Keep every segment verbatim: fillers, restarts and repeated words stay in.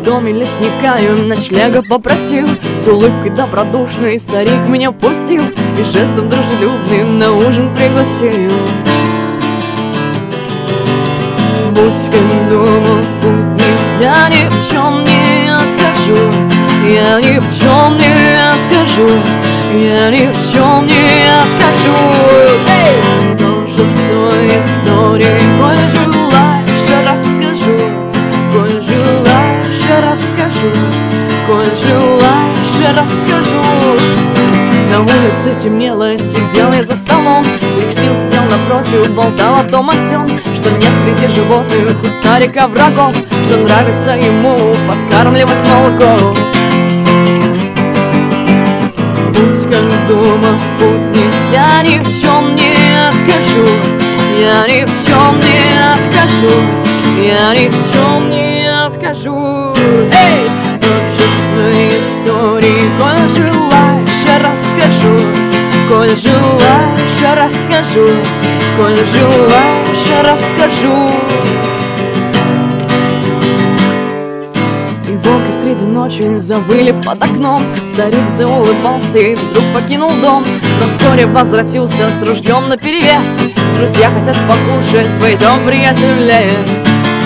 доме лесника я ночлега попросил. С улыбкой добродушной старик меня впустил и жестом дружелюбным на ужин пригласил. Будь как дома путник, я ни в чем не откажу, я ни в чем не откажу, я ни в чем не откажу. Эй! Множество историй, коль желаешь, расскажу, коль желаешь, расскажу, коль желаешь, расскажу. На улице темнело, сидел я за столом, Крикснил сидел напротив, болтал о том о сём, что нет среди животных у старика врагов, что нравится ему подкармливать молоком. Будь как дома путник, я ни в чем не откажу, я ни в чем не откажу, я ни в чем не откажу. Эй! Множество историй, коль желаешь, расскажу, коль желаешь, расскажу, коль желаешь, расскажу. И волки среди ночи завыли под окном. Старик заулыбался и вдруг покинул дом, но вскоре возвратился с ружьем наперевес. Друзья хотят покушать, пойдем, приятель, в лес.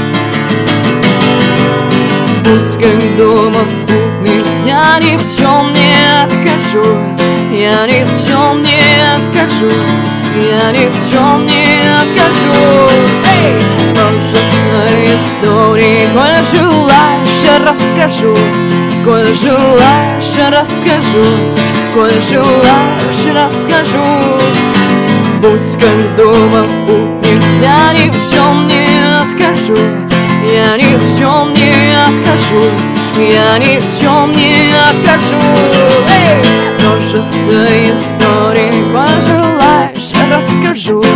Будь как дома путник, я ни в чем не откажу, я ни в чем не откажу, я ни в чем не откажу. Эй! Множество историй, коль желаешь, расскажу, коль желаешь, расскажу, коль желаешь, расскажу. Будь как дома путник, я ни в чем не откажу, я ни в чем не откажу, я ни в чем не откажу. Эй! Множество историй, коль желаешь, расскажу,